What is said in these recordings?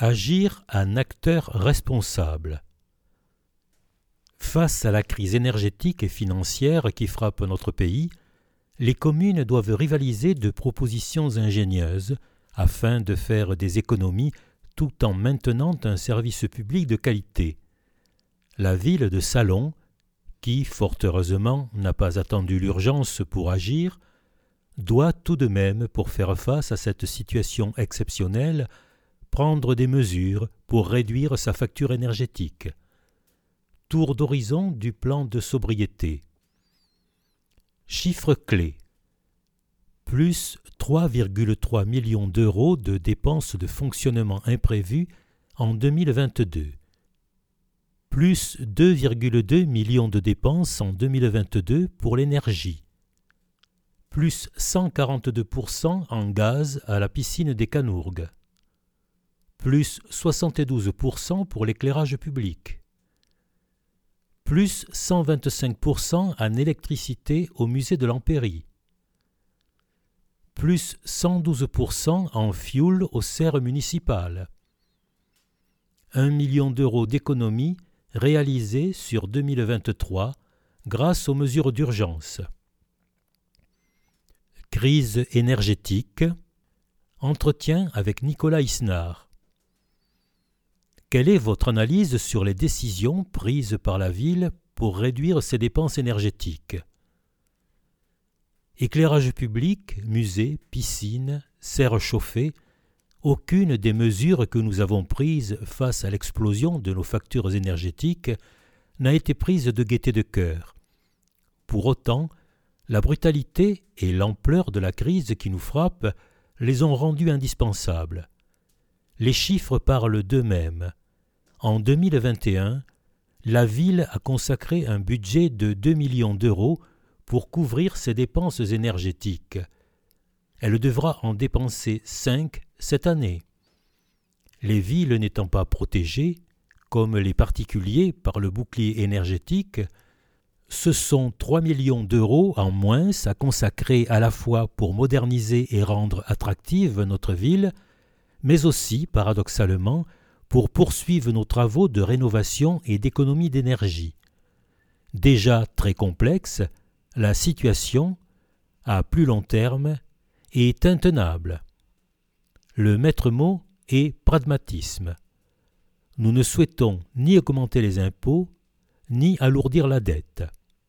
Agir un acteur responsable. Face à la crise énergétique et financière qui frappe notre pays, les communes doivent rivaliser de propositions ingénieuses afin de faire des économies tout en maintenant un service public de qualité. La ville de Salon, qui, fort heureusement, n'a pas attendu l'urgence pour agir, doit tout de même, pour faire face à cette situation exceptionnelle, prendre des mesures pour réduire sa facture énergétique. Tour d'horizon du plan de sobriété. Chiffres clés. Plus 3,3 millions d'euros de dépenses de fonctionnement imprévues en 2022. Plus 2,2 millions de dépenses en 2022 pour l'énergie. Plus 142% en gaz à la piscine des Canourgues. Plus 72% pour l'éclairage public. Plus 125% en électricité au musée de l'Empéry. Plus 112% en fioul aux serres municipales. 1 million d'euros d'économies réalisées sur 2023 grâce aux mesures d'urgence. Crise énergétique. Entretien avec Nicolas Isnard. Quelle est votre analyse sur les décisions prises par la ville pour réduire ses dépenses énergétiques? Éclairage public, musée, piscine, serres chauffées, aucune des mesures que nous avons prises face à l'explosion de nos factures énergétiques n'a été prise de gaieté de cœur. Pour autant, la brutalité et l'ampleur de la crise qui nous frappe les ont rendues indispensables. Les chiffres parlent d'eux-mêmes. En 2021, la ville a consacré un budget de 2 millions d'euros pour couvrir ses dépenses énergétiques. Elle devra en dépenser 5 cette année. Les villes n'étant pas protégées, comme les particuliers par le bouclier énergétique, ce sont 3 millions d'euros en moins à consacrer à la fois pour moderniser et rendre attractive notre ville, mais aussi, paradoxalement, pour poursuivre nos travaux de rénovation et d'économie d'énergie. Déjà très complexe, la situation, à plus long terme, est intenable. Le maître mot est pragmatisme. Nous ne souhaitons ni augmenter les impôts, ni alourdir la dette.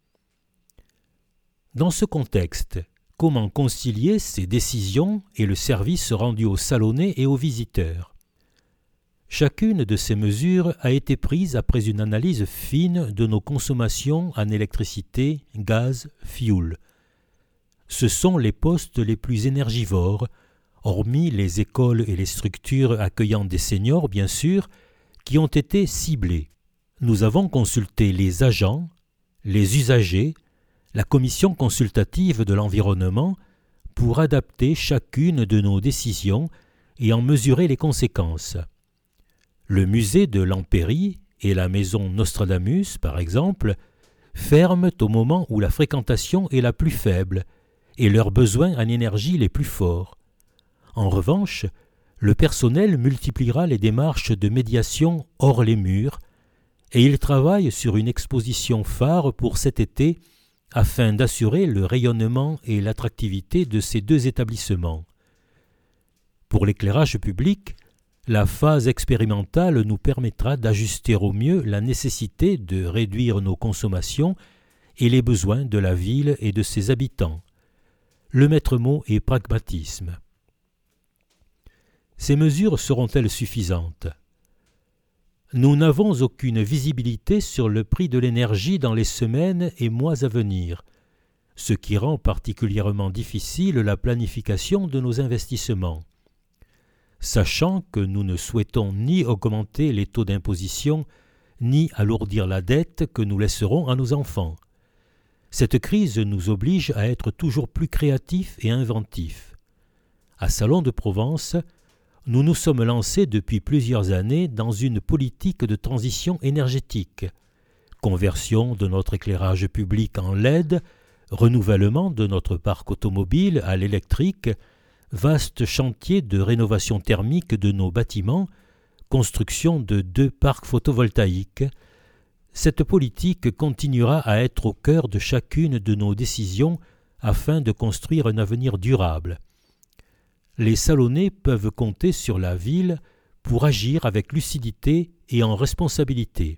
Dans ce contexte, comment concilier ces décisions et le service rendu aux Salonnais et aux visiteurs? Chacune de ces mesures a été prise après une analyse fine de nos consommations en électricité, gaz, fioul. Ce sont les postes les plus énergivores, hormis les écoles et les structures accueillant des seniors, bien sûr, qui ont été ciblés. Nous avons consulté les agents, les usagers, la commission consultative de l'environnement pour adapter chacune de nos décisions et en mesurer les conséquences. Le musée de l'Empéry et la maison Nostradamus, par exemple, ferment au moment où la fréquentation est la plus faible et leurs besoins en énergie les plus forts. En revanche, le personnel multipliera les démarches de médiation hors les murs et il travaille sur une exposition phare pour cet été afin d'assurer le rayonnement et l'attractivité de ces deux établissements. Pour l'éclairage public, la phase expérimentale nous permettra d'ajuster au mieux la nécessité de réduire nos consommations et les besoins de la ville et de ses habitants. Le maître mot est pragmatisme. Ces mesures seront-elles suffisantes? Nous n'avons aucune visibilité sur le prix de l'énergie dans les semaines et mois à venir, ce qui rend particulièrement difficile la planification de nos investissements. Sachant que nous ne souhaitons ni augmenter les taux d'imposition, ni alourdir la dette que nous laisserons à nos enfants. Cette crise nous oblige à être toujours plus créatifs et inventifs. À Salon de Provence, nous nous sommes lancés depuis plusieurs années dans une politique de transition énergétique, conversion de notre éclairage public en LED, renouvellement de notre parc automobile à l'électrique, vaste chantier de rénovation thermique de nos bâtiments, construction de 2 parcs photovoltaïques. Cette politique continuera à être au cœur de chacune de nos décisions afin de construire un avenir durable. Les Salonnais peuvent compter sur la ville pour agir avec lucidité et en responsabilité.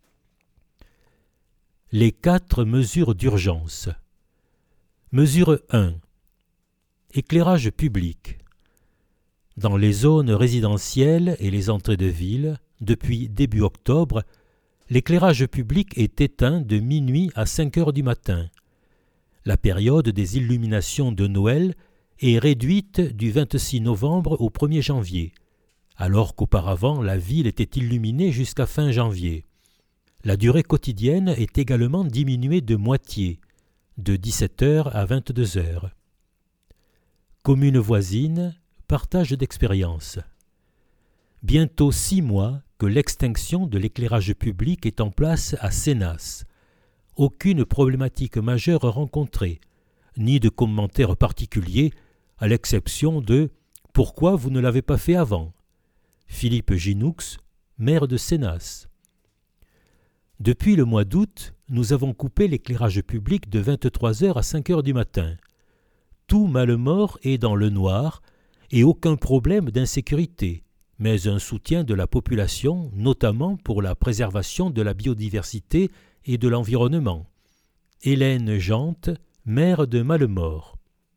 Les 4 mesures d'urgence. Mesure 1. Éclairage public. Dans les zones résidentielles et les entrées de ville, depuis début octobre, l'éclairage public est éteint de minuit à 5 heures du matin. La période des illuminations de Noël est réduite du 26 novembre au 1er janvier, alors qu'auparavant la ville était illuminée jusqu'à fin janvier. La durée quotidienne est également diminuée de moitié, de 17 heures à 22 heures. Communes voisines, partage d'expérience. Bientôt 6 mois que l'extinction de l'éclairage public est en place à Sénas. Aucune problématique majeure rencontrée, ni de commentaires particuliers, à l'exception de « Pourquoi vous ne l'avez pas fait avant ?» Philippe Ginoux, maire de Sénas. Depuis le mois d'août, nous avons coupé l'éclairage public de 23 heures à 5 heures du matin. Tout Malemort est dans le noir et aucun problème d'insécurité, mais un soutien de la population, notamment pour la préservation de la biodiversité et de l'environnement. Hélène Jante, maire de Malemort.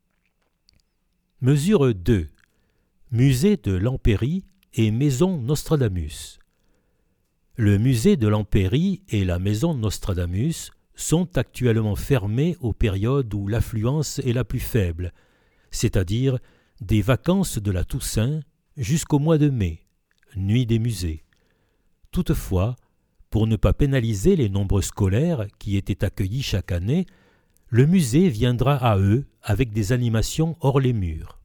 Mesure 2. Musée de l'Empérie et Maison Nostradamus. Le musée de l'Empérie et la Maison Nostradamus sont actuellement fermés aux périodes où l'affluence est la plus faible, c'est-à-dire des vacances de la Toussaint jusqu'au mois de mai, nuit des musées. Toutefois, pour ne pas pénaliser les nombreux scolaires qui étaient accueillis chaque année, le musée viendra à eux avec des animations hors les murs.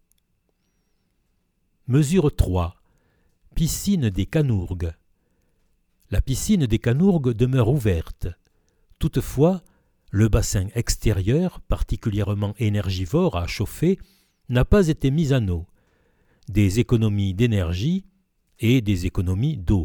Mesure 3. Piscine des Canourgues. La piscine des Canourgues demeure ouverte. Toutefois, le bassin extérieur, particulièrement énergivore à chauffer, n'a pas été mis à eau. Des économies d'énergie et des économies d'eau.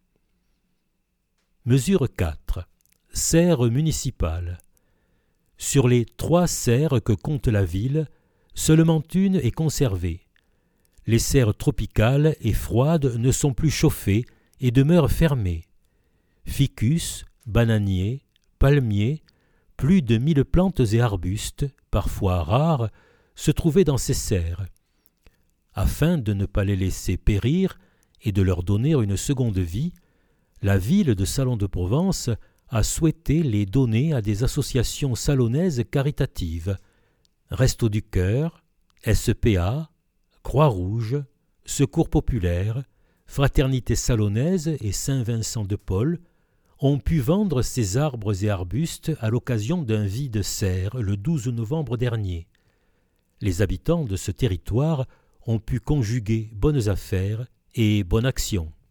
Mesure 4. Serre municipale. Sur les 3 serres que compte la ville, seulement une est conservée. Les serres tropicales et froides ne sont plus chauffées et demeurent fermées. Ficus, bananiers, palmiers, plus de 1000 plantes et arbustes, parfois rares, se trouvaient dans ces serres. Afin de ne pas les laisser périr et de leur donner une seconde vie, la ville de Salon-de-Provence a souhaité les donner à des associations salonnaises caritatives, Restos du Cœur, SPA, Croix-Rouge, Secours populaire, Fraternité salonnaise et Saint-Vincent-de-Paul ont pu vendre ces arbres et arbustes à l'occasion d'un vide serre le 12 novembre dernier. Les habitants de ce territoire ont pu conjuguer bonnes affaires et bonne action.